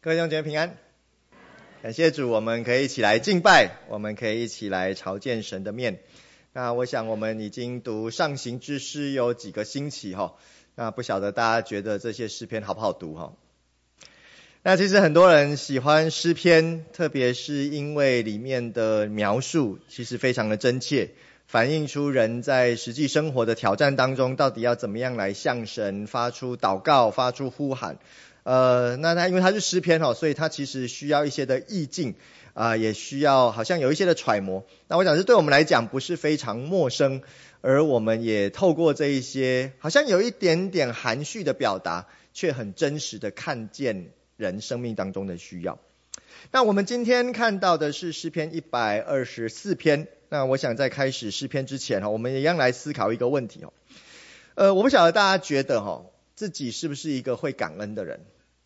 各位弟兄姐妹平安，感谢主，我们可以一起来敬拜，我们可以一起来朝见神的面。那我想我们已经读上行之诗有几个星期那不晓得大家觉得这些诗篇好不好读那其实很多人喜欢诗篇，特别是因为里面的描述其实非常的真切，反映出人在实际生活的挑战当中到底要怎么样来向神发出祷告，发出呼喊。那因为它是诗篇所以它其实需要一些的意境也需要好像有一些的揣摩。那我想是对我们来讲不是非常陌生，而我们也透过这一些好像有一点点含蓄的表达，却很真实的看见人生命当中的需要。那我们今天看到的是诗篇124篇。那我想在开始诗篇之前我们一样来思考一个问题我不晓得大家觉得自己是不是一个会感恩的人。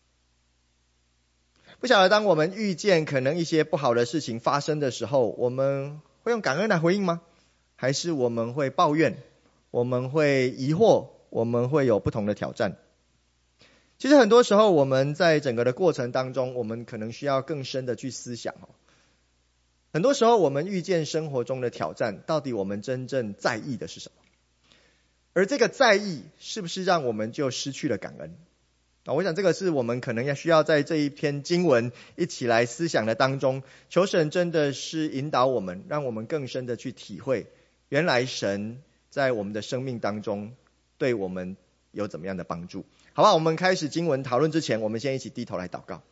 不晓得当我们遇见可能一些不好的事情发生的时候，我们会用感恩来回应吗？还是我们会抱怨，我们会疑惑，我们会有不同的挑战？其实很多时候我们在整个的过程当中，我们可能需要更深的去思想很多时候我们遇见生活中的挑战，到底我们真正在意的是什么？而这个在意是不是让我们就失去了感恩？我想这个是我们可能需要在这一篇经文一起来思想的当中，求神真的是引导我们，让我们更深的去体会，原来神在我们的生命当中对我们有怎么样的帮助。好吧，我们开始经文讨论之前，我们先一起低头来祷告。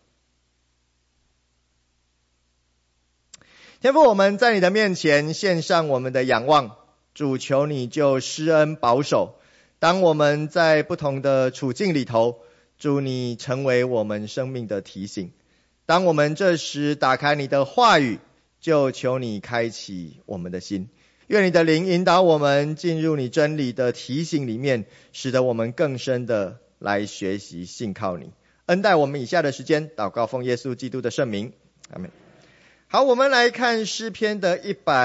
天父，我们在你的面前献上我们的仰望，主求你就施恩保守，当我们在不同的处境里头，主你成为我们生命的提醒。当我们这时打开你的话语，就求你开启我们的心，愿你的灵引导我们进入你真理的提醒里面，使得我们更深的来学习信靠你。恩待我们以下的时间，祷告奉耶稣基督的圣名，阿们。好，我们来看诗篇的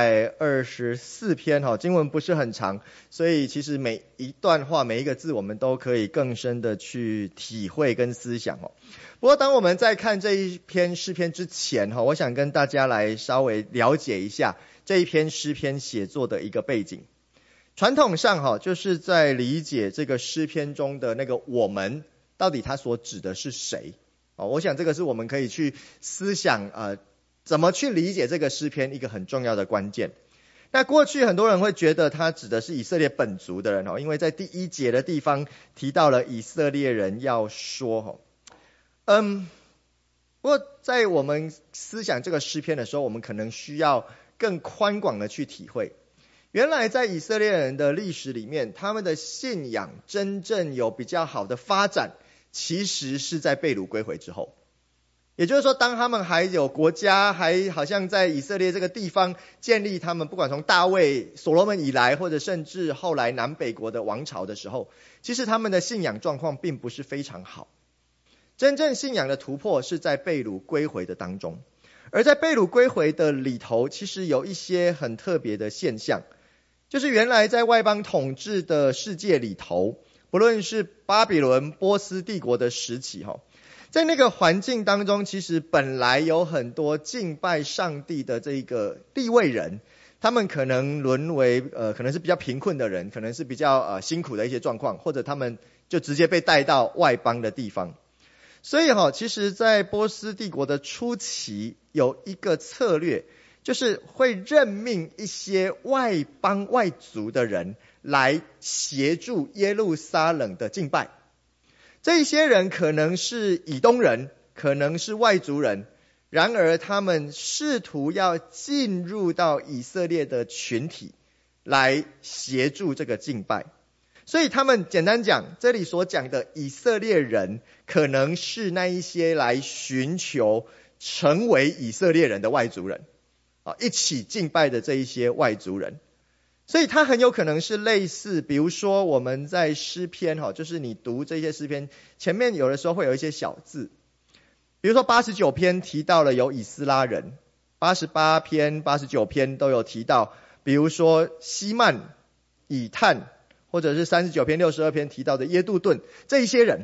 124篇经文不是很长，所以其实每一段话每一个字我们都可以更深的去体会跟思想不过当我们在看这一篇诗篇之前我想跟大家来稍微了解一下这一篇诗篇写作的一个背景。传统上就是在理解这个诗篇中的那个我们到底它所指的是谁我想这个是我们可以去思想怎么去理解这个诗篇一个很重要的关键。那过去很多人会觉得它指的是以色列本族的人因为在第1节的地方提到了以色列人要说不过在我们思想这个诗篇的时候，我们可能需要更宽广的去体会，原来在以色列人的历史里面，他们的信仰真正有比较好的发展，其实是在被掳归回之后。也就是说，当他们还有国家，还好像在以色列这个地方建立他们不管从大卫、所罗门以来，或者甚至后来南北国的王朝的时候，其实他们的信仰状况并不是非常好。真正信仰的突破是在被掳归回的当中，而在被掳归回的里头，其实有一些很特别的现象，就是原来在外邦统治的世界里头，不论是巴比伦、波斯帝国的时期在那个环境当中，其实本来有很多敬拜上帝的这个利未人，他们可能沦为可能是比较贫困的人，可能是比较辛苦的一些状况，或者他们就直接被带到外邦的地方。所以其实在波斯帝国的初期有一个策略，就是会任命一些外邦外族的人来协助耶路撒冷的敬拜。这些人可能是以东人，可能是外族人，然而他们试图要进入到以色列的群体来协助这个敬拜。所以他们简单讲，这里所讲的以色列人可能是那一些来寻求成为以色列人的外族人一起敬拜的这一些外族人。所以它很有可能是类似，比如说我们在诗篇就是你读这些诗篇前面有的时候会有一些小字，比如说89篇提到了有以斯拉人，88篇89篇都有提到，比如说希曼、以探，或者是39篇62篇提到的耶杜顿这一些人。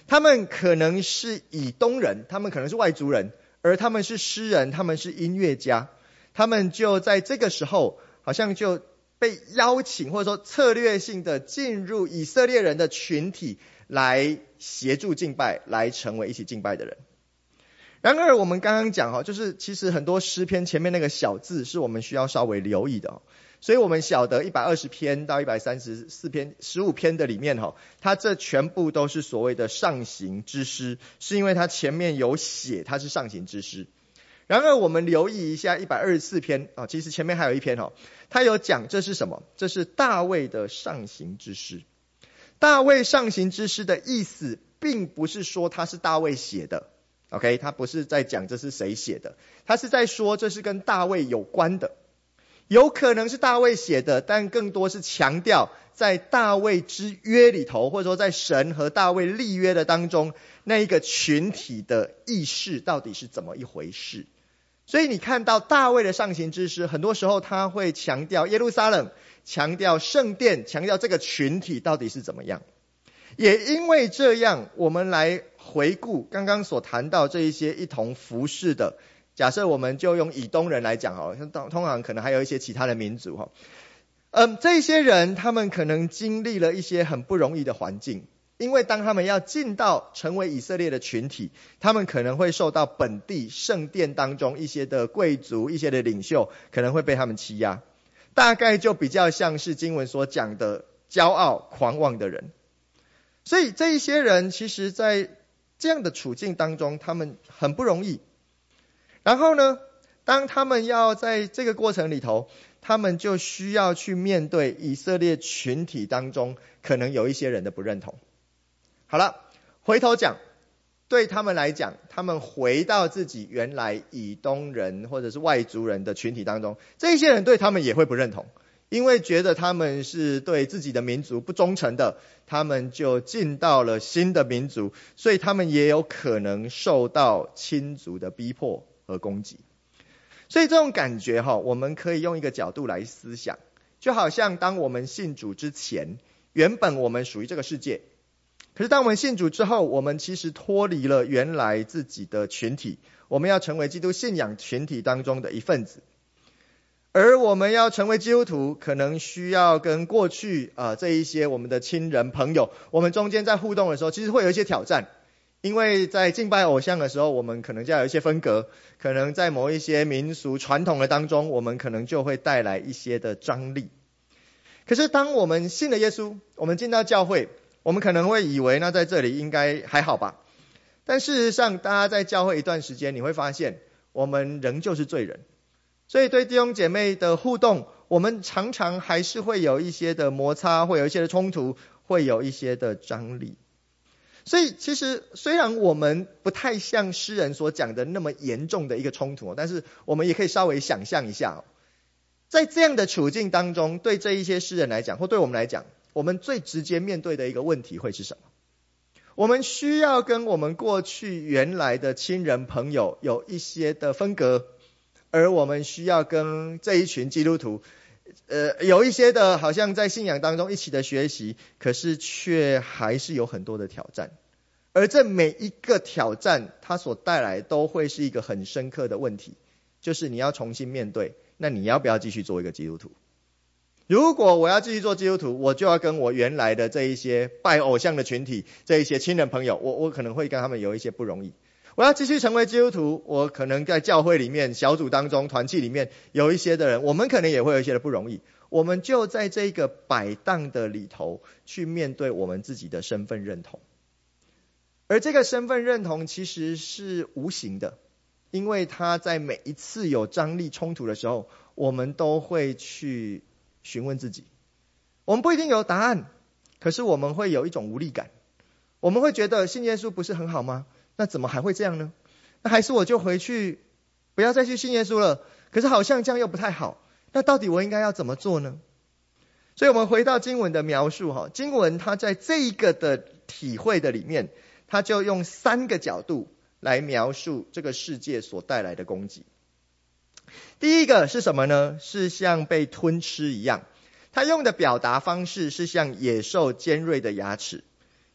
他们可能是以东人，他们可能是外族人，而他们是诗人，他们是音乐家，他们就在这个时候好像就被邀请，或者说策略性的进入以色列人的群体，来协助敬拜，来成为一起敬拜的人。然而我们刚刚讲就是其实很多诗篇前面那个小字是我们需要稍微留意的，所以我们晓得120篇到134篇15篇的里面它这全部都是所谓的上行之诗，是因为它前面有写它是上行之诗。然而我们留意一下124篇其实前面还有一篇它有讲这是什么，这是大卫的上行之诗。大卫上行之诗的意思并不是说它是大卫写的，OK， 他不是在讲这是谁写的，他是在说这是跟大卫有关的，有可能是大卫写的，但更多是强调在大卫之约里头，或者说在神和大卫立约的当中，那一个群体的意识到底是怎么一回事。所以你看到大卫的上行之诗，很多时候他会强调耶路撒冷，强调圣殿，强调这个群体到底是怎么样。也因为这样，我们来回顾刚刚所谈到这一些一同服侍的，假设我们就用以东人来讲通常可能还有一些其他的民族这些人他们可能经历了一些很不容易的环境，因为当他们要进到成为以色列的群体，他们可能会受到本地圣殿当中一些的贵族，一些的领袖可能会被他们欺压，大概就比较像是经文所讲的骄傲狂妄的人。所以这一些人其实在这样的处境当中，他们很不容易。然后呢，当他们要在这个过程里头，他们就需要去面对以色列群体当中可能有一些人的不认同。好了，回头讲，对他们来讲，他们回到自己原来以东人或者是外族人的群体当中，这些人对他们也会不认同，因为觉得他们是对自己的民族不忠诚的，他们就进到了新的民族，所以他们也有可能受到亲族的逼迫和攻击。所以这种感觉我们可以用一个角度来思想，就好像当我们信主之前，原本我们属于这个世界，可是当我们信主之后，我们其实脱离了原来自己的群体，我们要成为基督信仰群体当中的一份子。而我们要成为基督徒，可能需要跟过去这一些我们的亲人朋友，我们中间在互动的时候，其实会有一些挑战。因为在敬拜偶像的时候，我们可能就要有一些分隔，可能在某一些民俗传统的当中，我们可能就会带来一些的张力。可是当我们信了耶稣，我们进到教会，我们可能会以为那在这里应该还好吧。但事实上，大家在教会一段时间，你会发现我们仍旧是罪人。所以对弟兄姐妹的互动，我们常常还是会有一些的摩擦，会有一些的冲突，会有一些的张力。所以其实虽然我们不太像诗人所讲的那么严重的一个冲突，但是我们也可以稍微想象一下在这样的处境当中，对这一些诗人来讲，或对我们来讲，我们最直接面对的一个问题会是什么？我们需要跟我们过去原来的亲人朋友有一些的分隔，而我们需要跟这一群基督徒有一些的好像在信仰当中一起的学习，可是却还是有很多的挑战。而这每一个挑战它所带来都会是一个很深刻的问题，就是你要重新面对，那你要不要继续做一个基督徒？如果我要继续做基督徒，我就要跟我原来的这一些拜偶像的群体，这一些亲人朋友，我可能会跟他们有一些不容易。我要继续成为基督徒，我可能在教会里面、小组当中、团契里面有一些的人，我们可能也会有一些的不容易。我们就在这个摆荡的里头去面对我们自己的身份认同。而这个身份认同其实是无形的，因为它在每一次有张力冲突的时候，我们都会去询问自己。我们不一定有答案，可是我们会有一种无力感。我们会觉得信耶稣不是很好吗？那怎么还会这样呢？那还是我就回去不要再去信耶稣了，可是好像这样又不太好，那到底我应该要怎么做呢？所以我们回到经文的描述经文它在这一个的体会的里面，它就用3个角度来描述这个世界所带来的攻击。第一个是什么呢？是像被吞吃一样，它用的表达方式是像野兽尖锐的牙齿。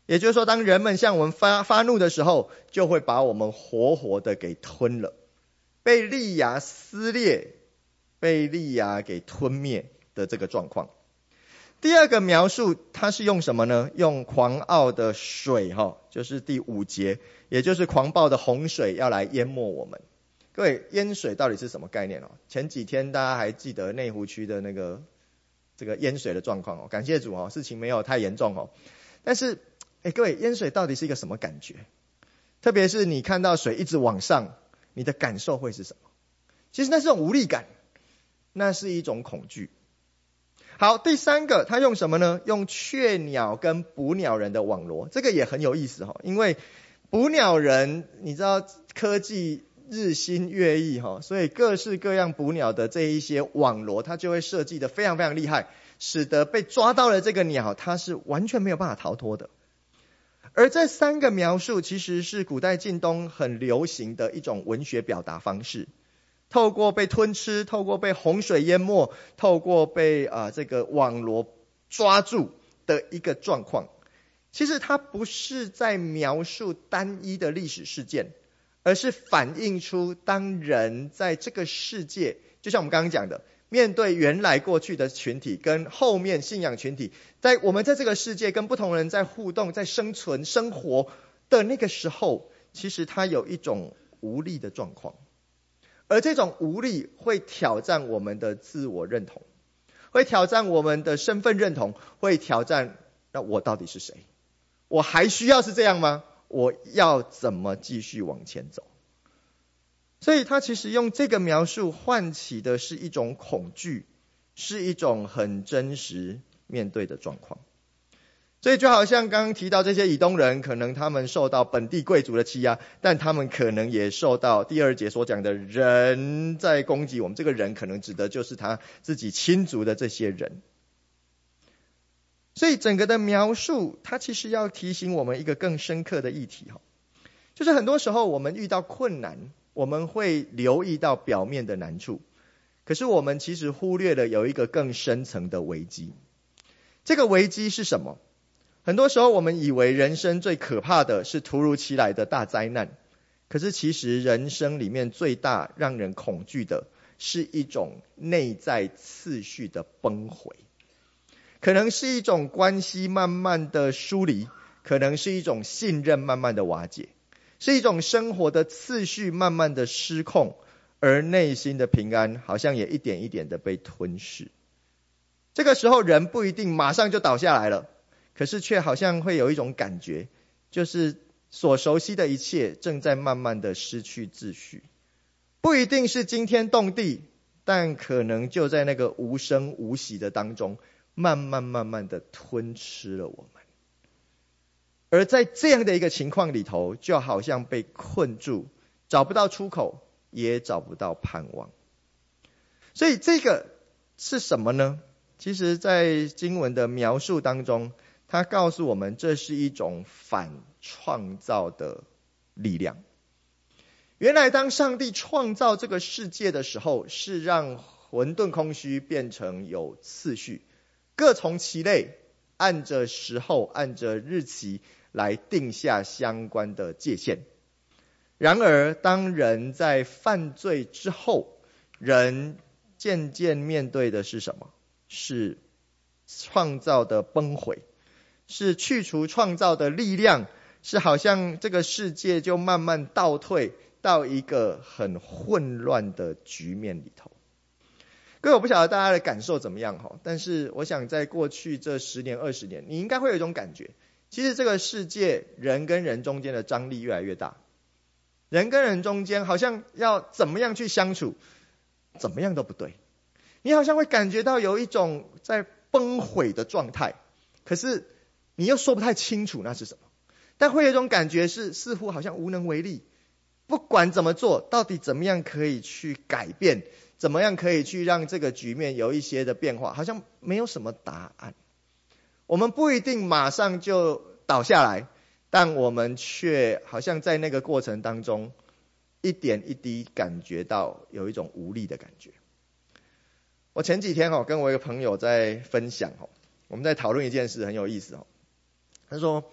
也就是说，当人们向我们发怒的时候，就会把我们活活的给吞了，被利牙撕裂，被利牙给吞灭的这个状况。第二个描述，它是用什么呢？用狂傲的水，就是第5节，也就是狂暴的洪水要来淹没我们。各位，淹水到底是什么概念？前几天大家还记得内湖区的这个淹水的状况，感谢主，事情没有太严重。但是各位，淹水到底是一个什么感觉？特别是你看到水一直往上，你的感受会是什么？其实那是种无力感，那是一种恐惧。好，第3个，他用什么呢？用雀鸟跟捕鸟人的网罗，这个也很有意思，因为捕鸟人，你知道科技日新月异，所以各式各样捕鸟的这一些网罗，它就会设计得非常非常厉害，使得被抓到了这个鸟，它是完全没有办法逃脱的。而这3个描述其实是古代近东很流行的一种文学表达方式，透过被吞吃，透过被洪水淹没，透过被这个网罗抓住的一个状况。其实它不是在描述单一的历史事件，而是反映出当人在这个世界，就像我们刚刚讲的，面对原来过去的群体跟后面信仰群体，我们在这个世界跟不同人在互动，在生存生活的那个时候，其实它有一种无力的状况。而这种无力会挑战我们的自我认同，会挑战我们的身份认同，会挑战那我到底是谁？我还需要是这样吗？我要怎么继续往前走？所以他其实用这个描述唤起的是一种恐惧，是一种很真实面对的状况。所以就好像刚刚提到这些以东人，可能他们受到本地贵族的欺压，但他们可能也受到第2节所讲的人在攻击我们。这个人可能指的就是他自己亲族的这些人。所以整个的描述，它其实要提醒我们一个更深刻的议题，就是很多时候我们遇到困难，我们会留意到表面的难处，可是我们其实忽略了有一个更深层的危机。这个危机是什么？很多时候我们以为人生最可怕的是突如其来的大灾难，可是其实人生里面最大让人恐惧的是一种内在次序的崩毁，可能是一种关系慢慢的疏离，可能是一种信任慢慢的瓦解，是一种生活的次序慢慢的失控，而内心的平安好像也一点一点的被吞噬。这个时候人不一定马上就倒下来了，可是却好像会有一种感觉，就是所熟悉的一切正在慢慢的失去秩序。不一定是惊天动地，但可能就在那个无声无息的当中，慢慢的吞吃了我们。而在这样的一个情况里头，就好像被困住，找不到出口，也找不到盼望。所以这个是什么呢？其实在经文的描述当中，它告诉我们这是一种反创造的力量。原来当上帝创造这个世界的时候，是让混沌空虚变成有次序，各从其类，按着时候按着日期来定下相关的界限。然而当人在犯罪之后，人渐渐面对的是什么？是创造的崩毁，是去除创造的力量，是好像这个世界就慢慢倒退到一个很混乱的局面里头。各位，我不晓得大家的感受怎么样，但是我想在过去这10年20年，你应该会有一种感觉，其实这个世界人跟人中间的张力越来越大，人跟人中间好像要怎么样去相处，怎么样都不对，你好像会感觉到有一种在崩毁的状态，可是你又说不太清楚那是什么，但会有一种感觉是似乎好像无能为力，不管怎么做，到底怎么样可以去改变，怎么样可以去让这个局面有一些的变化，好像没有什么答案。我们不一定马上就倒下来，但我们却好像在那个过程当中一点一滴感觉到有一种无力的感觉。我前几天跟我一个朋友在分享，我们在讨论一件事很有意思。他说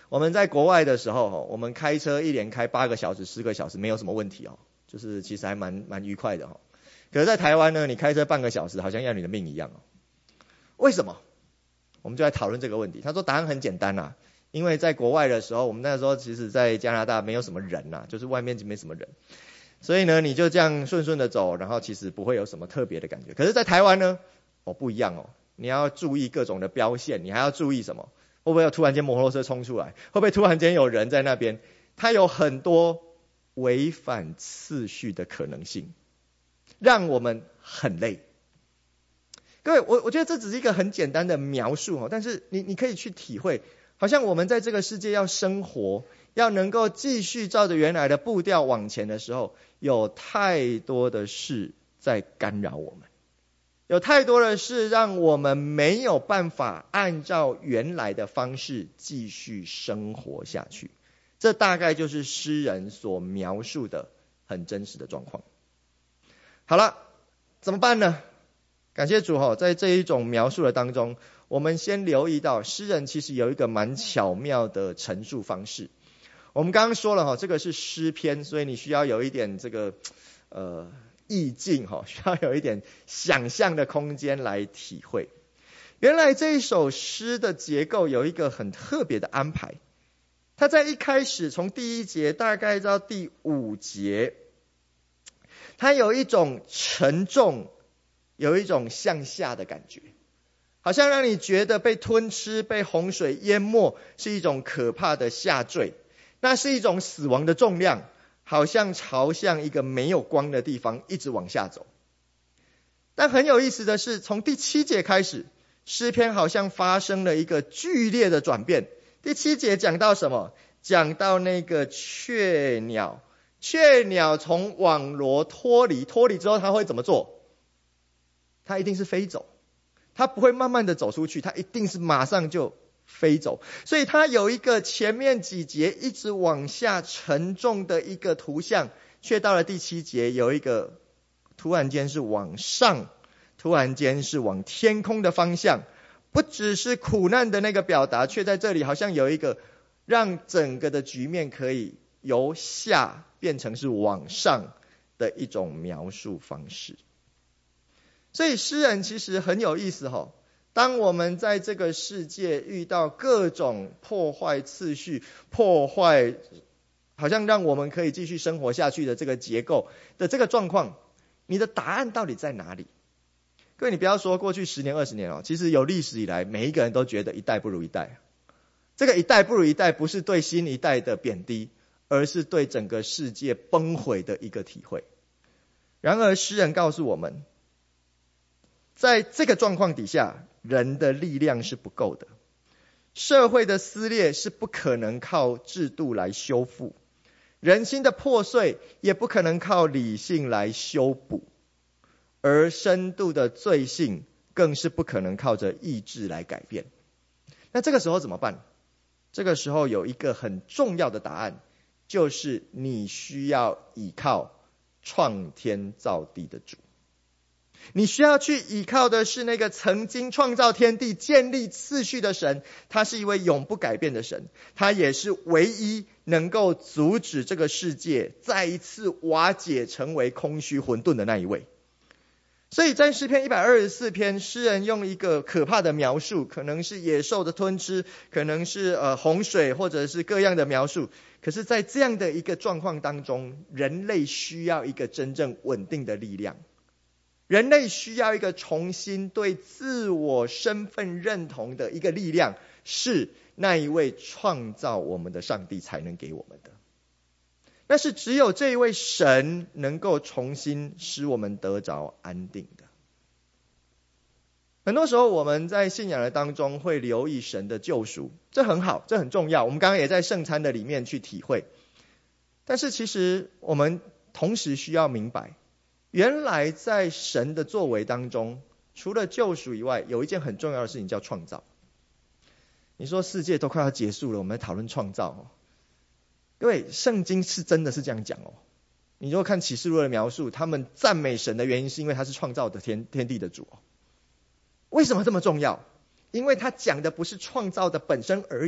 我们在国外的时候，我们开车一连开8个小时、10个小时没有什么问题哦，就是其实还蛮愉快的哦。可是在台湾呢，你开车半个小时好像要你的命一样哦。为什么？我们就来讨论这个问题。他说答案很简单啦，因为在国外的时候，我们那时候其实在加拿大没有什么人啦，就是外面就没什么人，所以呢你就这样顺顺的走，然后其实不会有什么特别的感觉。可是在台湾呢，不一样哦，你要注意各种的标线，你还要注意什么？会不会有突然间摩托车冲出来？会不会突然间有人在那边？它有很多违反次序的可能性，让我们很累。各位，我觉得这只是一个很简单的描述哦，但是你可以去体会，好像我们在这个世界要生活，要能够继续照着原来的步调往前的时候，有太多的事在干扰我们。有太多的事让我们没有办法按照原来的方式继续生活下去。这大概就是诗人所描述的很真实的状况。好了，怎么办呢？感谢主在这一种描述的当中，我们先留意到诗人其实有一个蛮巧妙的陈述方式。我们刚刚说了这个是诗篇，所以你需要有一点这个意境需要有一点想象的空间来体会。原来这一首诗的结构有一个很特别的安排，它在一开始从第1节大概到第5节，它有一种沉重，有一种向下的感觉，好像让你觉得被吞吃、被洪水淹没是一种可怕的下坠，那是一种死亡的重量，好像朝向一个没有光的地方一直往下走。但很有意思的是，从第7节开始，诗篇好像发生了一个剧烈的转变。第7节讲到什么？讲到那个雀鸟，雀鸟从网罗脱离之后，它会怎么做？它一定是飞走，它不会慢慢的走出去，它一定是马上就飞走。所以它有一个前面几节一直往下沉重的一个图像，却到了第7节有一个突然间是往上，突然间是往天空的方向，不只是苦难的那个表达，却在这里好像有一个让整个的局面可以由下变成是往上的一种描述方式。所以诗人其实很有意思当我们在这个世界遇到各种破坏次序、破坏好像让我们可以继续生活下去的这个结构的这个状况，你的答案到底在哪里？各位，你不要说过去10年20年其实有历史以来每一个人都觉得一代不如一代。这个一代不如一代不是对新一代的贬低，而是对整个世界崩毁的一个体会。然而诗人告诉我们，在这个状况底下，人的力量是不够的，社会的撕裂是不可能靠制度来修复，人心的破碎也不可能靠理性来修补，而深度的罪性更是不可能靠着意志来改变。那这个时候怎么办？这个时候有一个很重要的答案，就是你需要依靠创天造地的主。你需要去依靠的是那个曾经创造天地、建立次序的神，他是一位永不改变的神，他也是唯一能够阻止这个世界再一次瓦解成为空虚混沌的那一位。所以在诗篇124篇，诗人用一个可怕的描述，可能是野兽的吞吃，可能是洪水，或者是各样的描述。可是在这样的一个状况当中，人类需要一个真正稳定的力量，人类需要一个重新对自我身份认同的一个力量，是那一位创造我们的上帝才能给我们的。那是只有这一位神能够重新使我们得着安定的。很多时候我们在信仰的当中会留意神的救赎，这很好，这很重要，我们刚刚也在圣餐的里面去体会。但是其实我们同时需要明白，原来在神的作为当中，除了救赎以外，有一件很重要的事情叫创造。你说世界都快要结束了，我们在讨论创造各位，圣经是真的是这样讲你如果看启示录的描述，他们赞美神的原因是因为他是创造的天地的主为什么这么重要？因为他讲的不是创造的本身而已，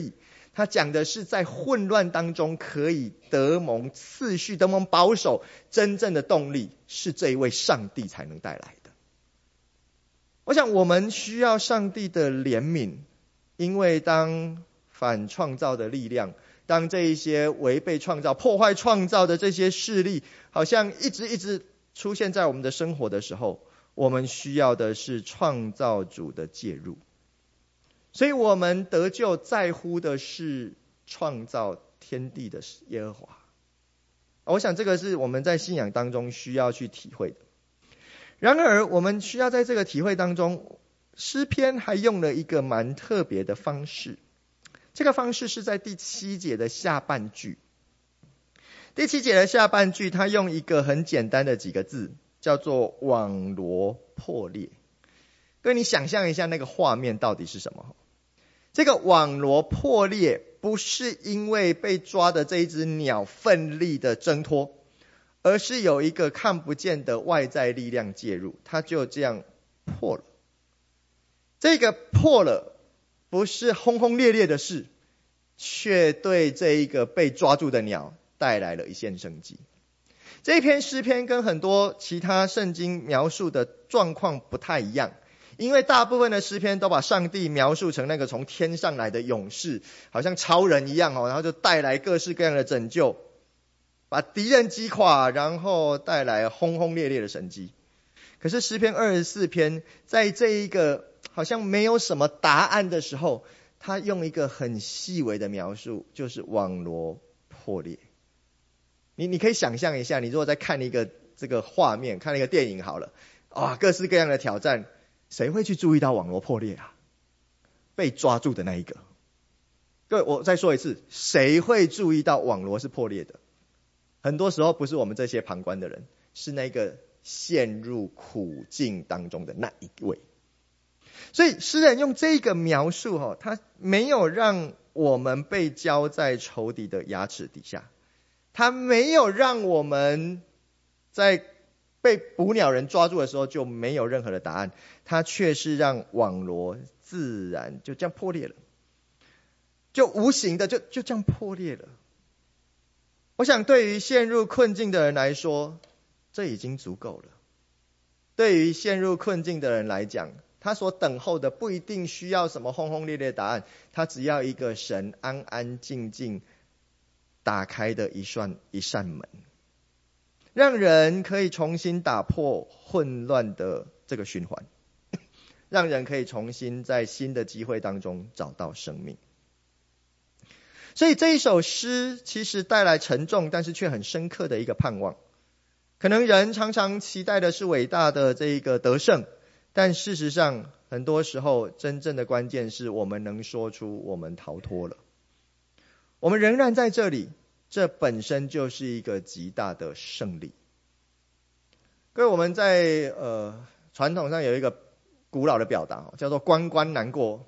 它讲的是在混乱当中可以得蒙次序、得蒙保守，真正的动力是这一位上帝才能带来的。我想我们需要上帝的怜悯，因为当反创造的力量，当这一些违背创造、破坏创造的这些势力，好像一直出现在我们的生活的时候，我们需要的是创造主的介入。所以我们得救在乎的是创造天地的耶和华。我想这个是我们在信仰当中需要去体会的。然而我们需要在这个体会当中，诗篇还用了一个蛮特别的方式。这个方式是在第7节的下半句。第7节的下半句，他用一个很简单的几个字，叫做网罗破裂。各位，你想象一下那个画面到底是什么？这个网罗破裂不是因为被抓的这一只鸟奋力的挣脱，而是有一个看不见的外在力量介入，它就这样破了。这个破了不是轰轰烈烈的事，却对这一个被抓住的鸟带来了一线生机。这一篇诗篇跟很多其他圣经描述的状况不太一样，因为大部分的诗篇都把上帝描述成那个从天上来的勇士，好像超人一样，然后就带来各式各样的拯救，把敌人击垮，然后带来轰轰烈烈的神迹。可是诗篇24篇在这一个好像没有什么答案的时候，他用一个很细微的描述，就是网罗破裂。你可以想象一下，你如果在看一个这个画面，看一个电影好了，各式各样的挑战，谁会去注意到网罗破裂啊？被抓住的那一个。各位，我再说一次，谁会注意到网罗是破裂的？很多时候不是我们这些旁观的人，是那个陷入苦境当中的那一位。所以诗人用这个描述，他没有让我们被交在仇敌的牙齿底下，他没有让我们在被捕鸟人抓住的时候就没有任何的答案，他却是让网罗自然就这样破裂了，就无形的就这样破裂了。我想对于陷入困境的人来说，这已经足够了。对于陷入困境的人来讲，他所等候的不一定需要什么轰轰烈烈的答案，他只要一个神安安静静打开的一扇门，让人可以重新打破混乱的这个循环，让人可以重新在新的机会当中找到生命。所以这一首诗其实带来沉重但是却很深刻的一个盼望。可能人常常期待的是伟大的这一个得胜，但事实上很多时候真正的关键是我们能说出我们逃脱了，我们仍然在这里，这本身就是一个极大的胜利。各位，我们在传统上有一个古老的表达，叫做关关难过。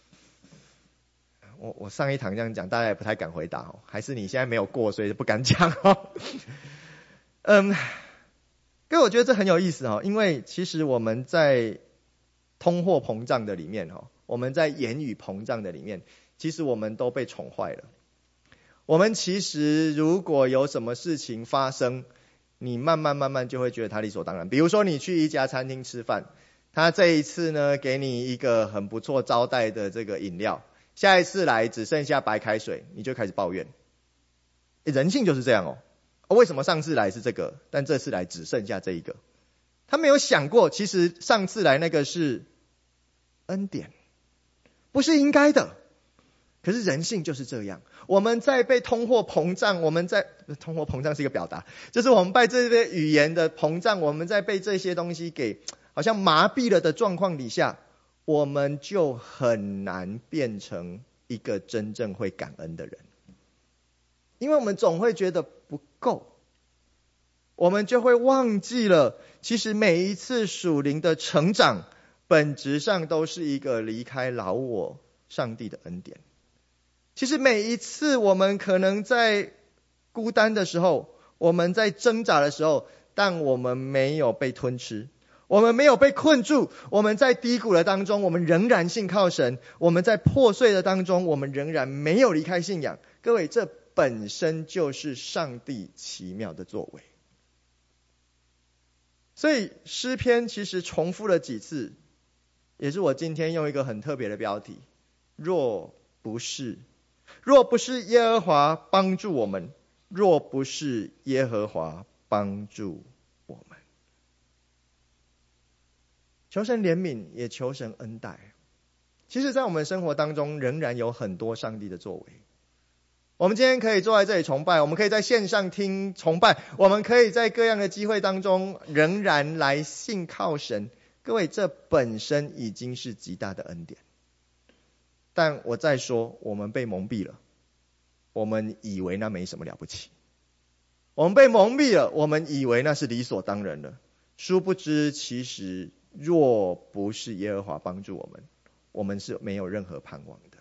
我上一堂这样讲，大家也不太敢回答，还是你现在没有过，所以不敢讲。各位，我觉得这很有意思，因为其实我们在通货膨胀的里面，我们在言语膨胀的里面，其实我们都被宠坏了。我们其实如果有什么事情发生，你慢慢就会觉得它理所当然。比如说你去一家餐厅吃饭，他这一次呢给你一个很不错招待的这个饮料，下一次来只剩下白开水，你就开始抱怨。人性就是这样为什么上次来是这个，但这次来只剩下这一个？他没有想过，其实上次来那个是恩典，不是应该的。可是人性就是这样，我们在被通货膨胀，通货膨胀是一个表达，就是我们被这些语言的膨胀，我们在被这些东西给好像麻痹了的状况底下，我们就很难变成一个真正会感恩的人。因为我们总会觉得不够，我们就会忘记了，其实每一次属灵的成长，本质上都是一个离开老我上帝的恩典。其实每一次我们可能在孤单的时候，我们在挣扎的时候，但我们没有被吞吃， 我们没有被困住，我们在低谷的当中，我们仍然信靠神，我们在破碎的当中，我们仍然没有离开信仰。各位，这本身就是上帝奇妙的作为。所以诗篇其实重复了几次，也是我今天用一个很特别的标题，若不是耶和华帮助我们，若不是耶和华帮助我们。求神怜悯，也求神恩待。其实在我们生活当中仍然有很多上帝的作为。我们今天可以坐在这里崇拜，我们可以在线上听崇拜，我们可以在各样的机会当中仍然来信靠神。各位，这本身已经是极大的恩典。但我再说，我们被蒙蔽了，我们以为那没什么了不起。我们被蒙蔽了，我们以为那是理所当然的。殊不知，其实若不是耶和华帮助我们，我们是没有任何盼望的。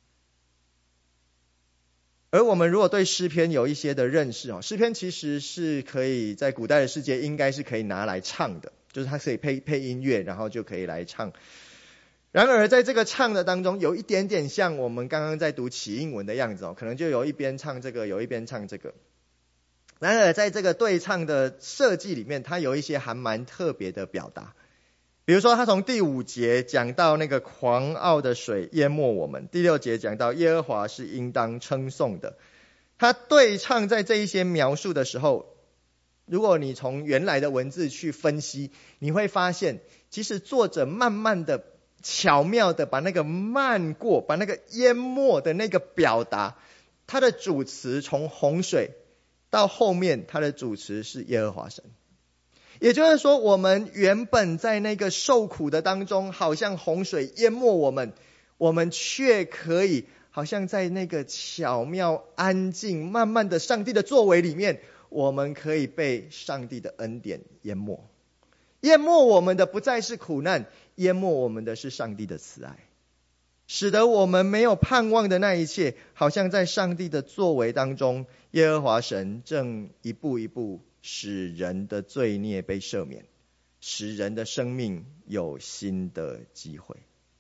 而我们如果对诗篇有一些的认识，诗篇其实是可以在古代的世界应该是可以拿来唱的，就是它可以配音乐，然后就可以来唱。然而在这个唱的当中，有一点点像我们刚刚在读起应文的样子，可能就有一边唱这个，有一边唱这个。然而在这个对唱的设计里面，它有一些还蛮特别的表达。比如说他从第5节讲到那个狂傲的水淹没我们，第6节讲到耶和华是应当称颂的。他对唱在这一些描述的时候，如果你从原来的文字去分析，你会发现其实作者慢慢的巧妙的把那个漫过，把那个淹没的那个表达，他的主词从洪水到后面，他的主词是耶和华神。也就是说，我们原本在那个受苦的当中，好像洪水淹没我们，我们却可以好像在那个巧妙、安静、慢慢的上帝的作为里面，我们可以被上帝的恩典淹没。淹没我们的不再是苦难，淹没我们的是上帝的慈爱，使得我们没有盼望的那一切，好像在上帝的作为当中，耶和华神正一步一步使人的罪孽被赦免，使人的生命有新的机会。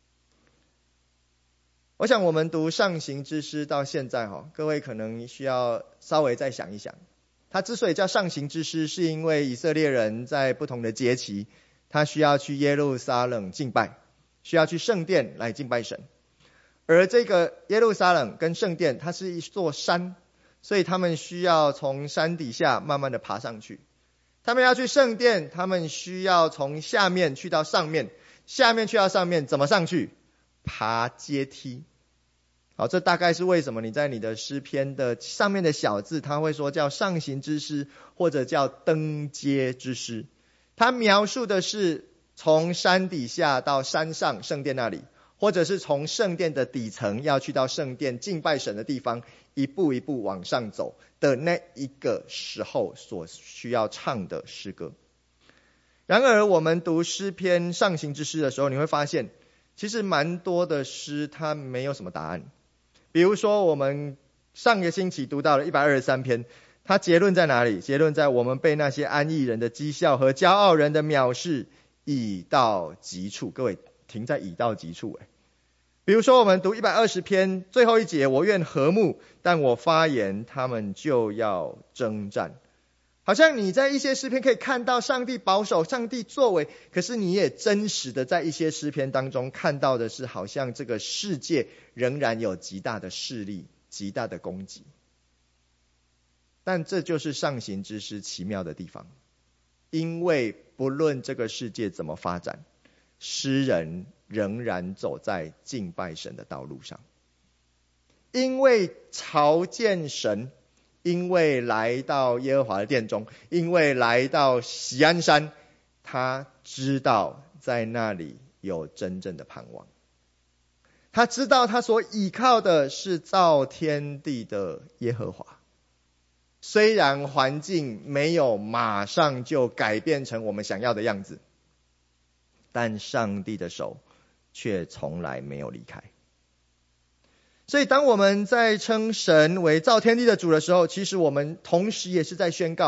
我想我们读上行之诗到现在，各位可能需要稍微再想一想，它之所以叫上行之诗，是因为以色列人在不同的节期，他需要去耶路撒冷敬拜，需要去圣殿来敬拜神。而这个耶路撒冷跟圣殿，它是一座山，所以他们需要从山底下慢慢的爬上去。他们要去圣殿，他们需要从下面去到上面，下面去到上面，怎么上去？爬阶梯。好，这大概是为什么你在你的诗篇的上面的小字，他会说叫上行之诗，或者叫登阶之诗。它描述的是从山底下到山上圣殿那里，或者是从圣殿的底层要去到圣殿敬拜神的地方，一步一步往上走的那一个时候所需要唱的诗歌。然而我们读诗篇上行之诗的时候，你会发现其实蛮多的诗它没有什么答案。比如说我们上个星期读到了123篇，它结论在哪里？结论在我们被那些安逸人的讥笑和骄傲人的藐视已到极处。各位停在已到极处。比如说我们读120篇最后一节，我愿和睦，但我发言他们就要征战。好像你在一些诗篇可以看到上帝保守，上帝作为，可是你也真实的在一些诗篇当中看到的是，好像这个世界仍然有极大的势力，极大的攻击。但这就是上行之诗奇妙的地方，因为不论这个世界怎么发展，诗人仍然走在敬拜神的道路上。因为朝见神，因为来到耶和华的殿中，因为来到锡安山，他知道在那里有真正的盼望。他知道他所倚靠的是造天地的耶和华。虽然环境没有马上就改变成我们想要的样子，但上帝的手却从来没有离开。所以当我们在称神为造天地的主的时候，其实我们同时也是在宣告，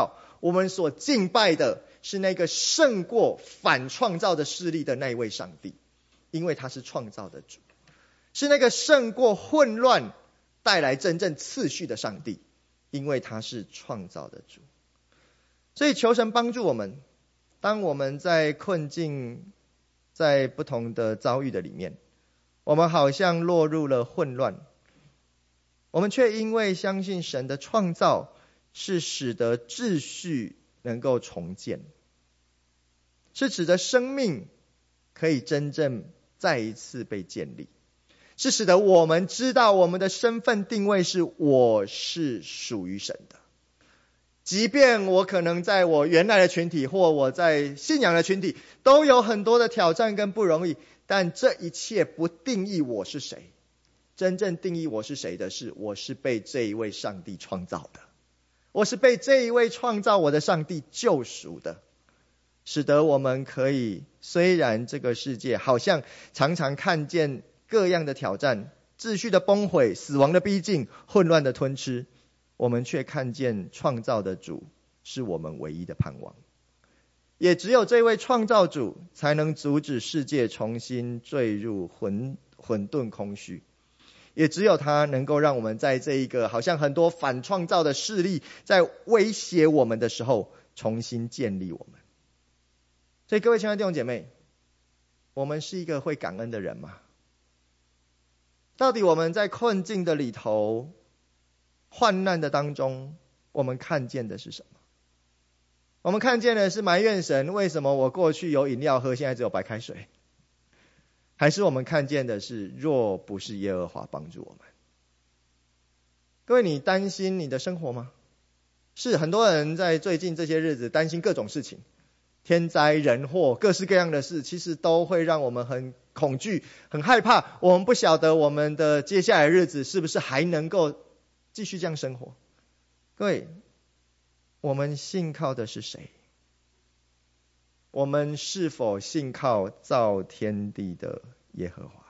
我们所敬拜的是那个胜过反创造的势力的那一位上帝，因为他是创造的主，是那个胜过混乱带来真正次序的上帝，因为他是创造的主。所以求神帮助我们，当我们在困境，在不同的遭遇的里面，我们好像落入了混乱，我们却因为相信神的创造是使得秩序能够重建，是使得生命可以真正再一次被建立，是使得我们知道我们的身份定位是我是属于神的。即便我可能在我原来的群体或我在信仰的群体都有很多的挑战跟不容易，但这一切不定义我是谁。真正定义我是谁的是，我是被这一位上帝创造的，我是被这一位创造我的上帝救赎的，使得我们可以，虽然这个世界好像常常看见各样的挑战，秩序的崩毁，死亡的逼近，混乱的吞吃，我们却看见创造的主是我们唯一的盼望。也只有这位创造主才能阻止世界重新坠入混沌空虚，也只有他能够让我们在这一个好像很多反创造的势力在威胁我们的时候重新建立我们。所以各位亲爱的弟兄姐妹，我们是一个会感恩的人吗？到底我们在困境的里头，患难的当中，我们看见的是什么？我们看见的是埋怨神，为什么我过去有饮料喝，现在只有白开水？还是我们看见的是，若不是耶和华帮助我们？各位，你担心你的生活吗？是，很多人在最近这些日子担心各种事情，天灾人祸，各式各样的事，其实都会让我们很恐惧，很害怕。我们不晓得我们的接下来的日子是不是还能够继续这样生活。各位，我们信靠的是谁？我们是否信靠造天地的耶和华？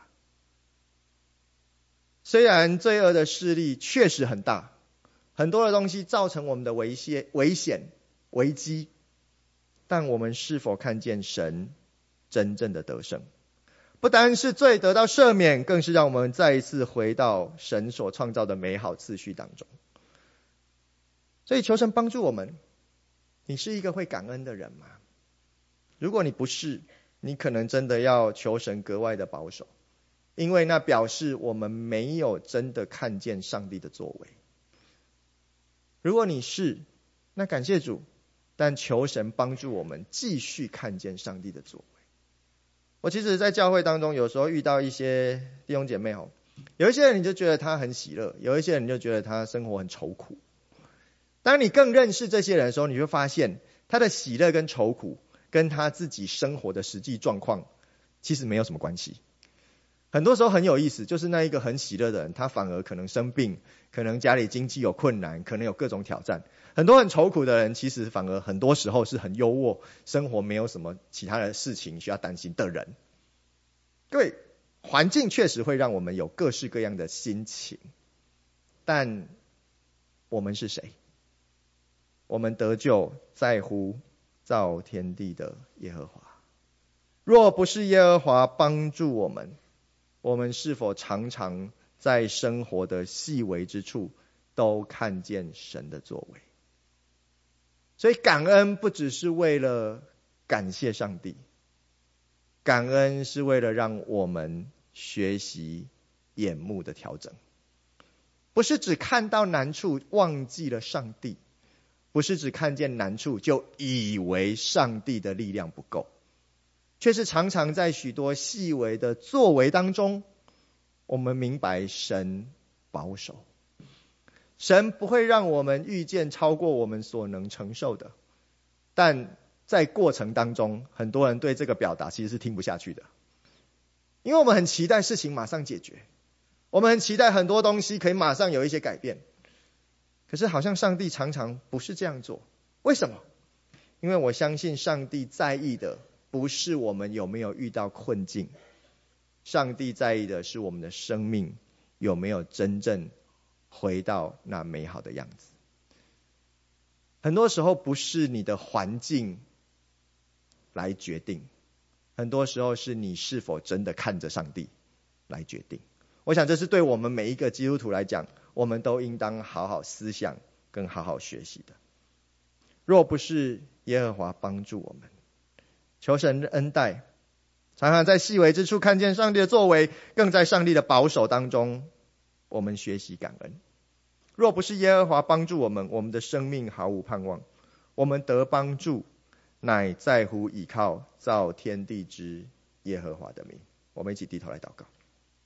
虽然罪恶的势力确实很大，很多的东西造成我们的危险、危机，但我们是否看见神真正的得胜？不单是罪得到赦免，更是让我们再一次回到神所创造的美好次序当中。所以求神帮助我们，你是一个会感恩的人吗？如果你不是，你可能真的要求神格外的保守，因为那表示我们没有真的看见上帝的作为。如果你是，那感谢主，但求神帮助我们继续看见上帝的作为。我其实在教会当中有时候遇到一些弟兄姐妹，有一些人你就觉得他很喜乐，有一些人你就觉得他生活很愁苦。当你更认识这些人的时候，你会发现他的喜乐跟愁苦跟他自己生活的实际状况其实没有什么关系。很多时候很有意思，就是那一个很喜乐的人，他反而可能生病，可能家里经济有困难，可能有各种挑战。很多很愁苦的人，其实反而很多时候是很优渥，生活没有什么其他的事情需要担心的人。各位，环境确实会让我们有各式各样的心情，但我们是谁？我们得救在乎造天地的耶和华。若不是耶和华帮助我们，我们是否常常在生活的细微之处都看见神的作为？所以感恩不只是为了感谢上帝，感恩是为了让我们学习眼目的调整，不是只看到难处忘记了上帝，不是只看见难处就以为上帝的力量不够，却是常常在许多细微的作为当中，我们明白神保守。神不会让我们遇见超过我们所能承受的，但在过程当中，很多人对这个表达其实是听不下去的，因为我们很期待事情马上解决，我们很期待很多东西可以马上有一些改变。可是好像上帝常常不是这样做，为什么？因为我相信上帝在意的不是我们有没有遇到困境，上帝在意的是我们的生命有没有真正回到那美好的样子。 很多时候不是你的环境来决定，很多时候是你是否真的看着上帝来决定。我想这是对我们每一个基督徒来讲，我们都应当好好思想跟好好学习的。若不是耶和华帮助我们，求神恩待，常常在细微之处看见上帝的作为，更在上帝的保守当中，我们学习感恩。若不是耶和华帮助我们，我们的生命毫无盼望。我们得帮助，乃在乎倚靠造天地之耶和华的名。我们一起低头来祷告。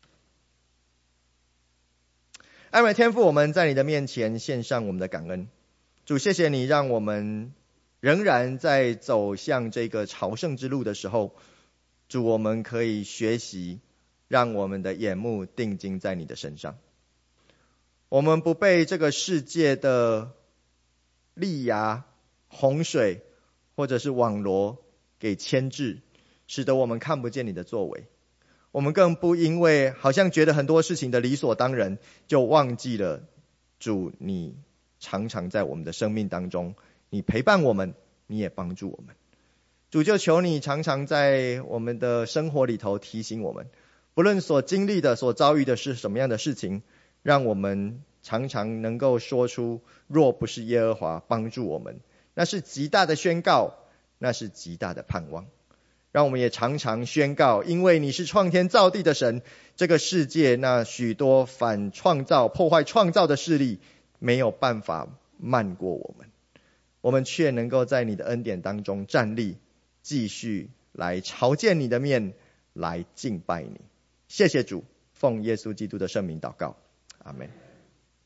爱我们的天父，我们在你的面前献上我们的感恩。主，谢谢你让我们仍然在走向这个朝圣之路的时候，主，我们可以学习，让我们的眼目定睛在你的身上。我们不被这个世界的利牙、洪水或者是网罗给牵制，使得我们看不见你的作为。我们更不因为好像觉得很多事情的理所当然，就忘记了主，你常常在我们的生命当中，你陪伴我们，你也帮助我们。主，就求你常常在我们的生活里头提醒我们，不论所经历的、所遭遇的是什么样的事情，让我们常常能够说出，若不是耶和华帮助我们，那是极大的宣告，那是极大的盼望。让我们也常常宣告，因为你是创天造地的神，这个世界那许多反创造、破坏创造的势力没有办法漫过我们，我们却能够在你的恩典当中站立，继续来朝见你的面，来敬拜你。谢谢主，奉耶稣基督的圣名祷告，阿们。